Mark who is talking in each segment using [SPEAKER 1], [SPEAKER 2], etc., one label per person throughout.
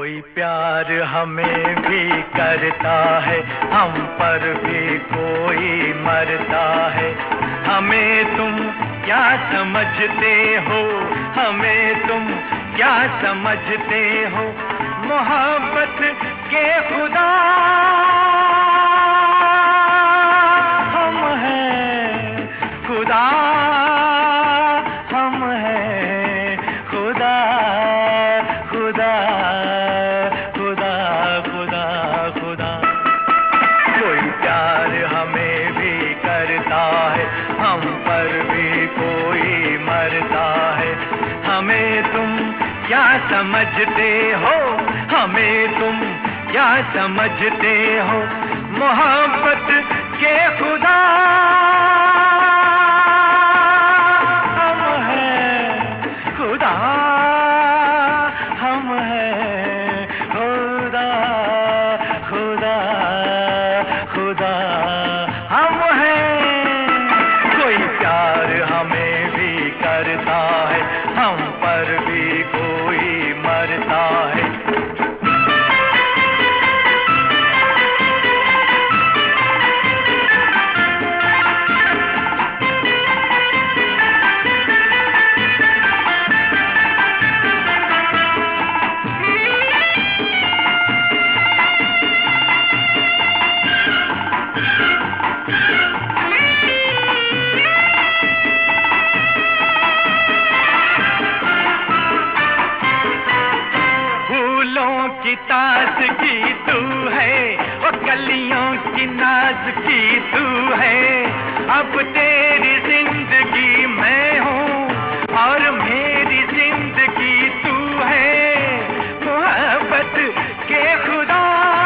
[SPEAKER 1] कोई प्यार हमें भी करता है, हम पर भी कोई मरता है। हमें तुम क्या समझते हो, हमें तुम क्या समझते हो, मोहब्बत के खुदा हम हैं, खुदा हम हैं, खुदा खुदा खुदा खुदा खुदा। कोई प्यार हमें भी करता है, हम पर भी कोई मरता है। हमें तुम क्या समझते हो, हमें तुम क्या समझते हो, मोहब्बत के खुदा हम हैं, खुदा हम हैं, खुदा खुदा खुदा हम हैं। कोई प्यार हमें भी करता है, हम पर भी कोई मरता है। की ताज़गी तू है, वो कलियों की नाज़गी तू है। अब तेरी जिंदगी मैं हूँ और मेरी जिंदगी तू है। मोहब्बत के खुदा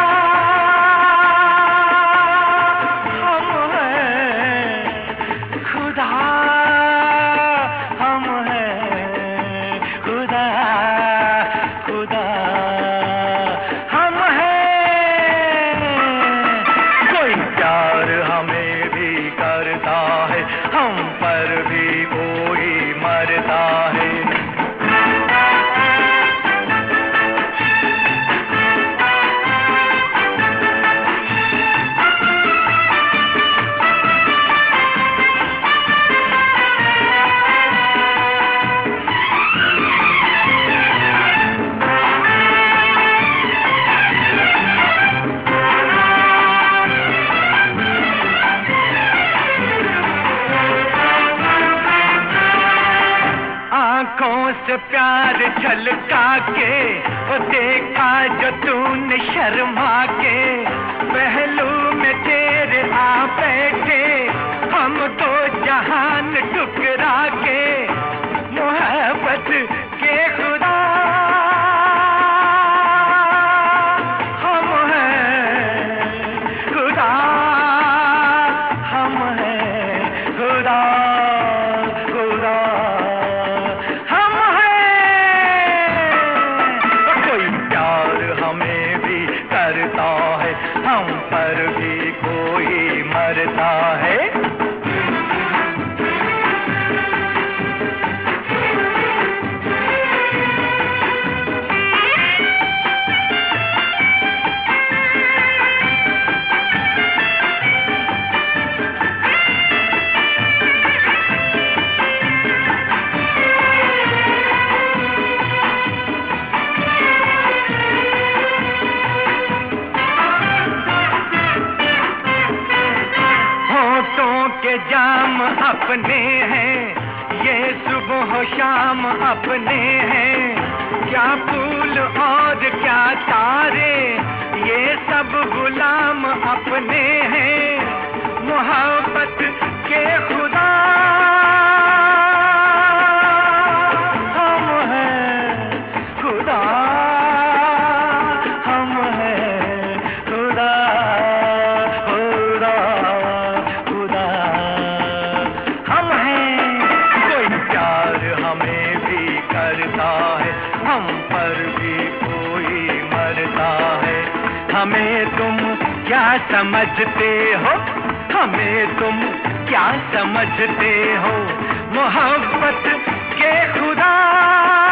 [SPEAKER 1] हम हैं, खुदा हम हैं, खुदा खुदा हम हैं। कोई प्यार हमें भी करता है, हम पर भी कोई मरता है। आँखों से प्यार झलका के वो देखा जो तूने शर्मा के, पहलू में तेरे आ बैठे हम तो जहान ठुकरा के। मोहब्बत के खुदा हम हैं, खुदा हम हैं, खुदा खुदा हम हैं। कोई प्यार हमें भी करता है, हम पर भी कोई मरता है। के जाम अपने हैं, ये सुबह शाम अपने हैं। क्या फूल और क्या तारे, ये सब गुलाम अपने हैं। मोहब्बत के खुदा हम हैं, खुदा हम हैं, खुदा खुदा खुदा हम हैं। कोई प्यार हमें भी करता है, हम पर भी कोई मरता है। हमें तुम क्या समझते हो, हमें तुम क्या समझते हो, मोहब्बत के खुदा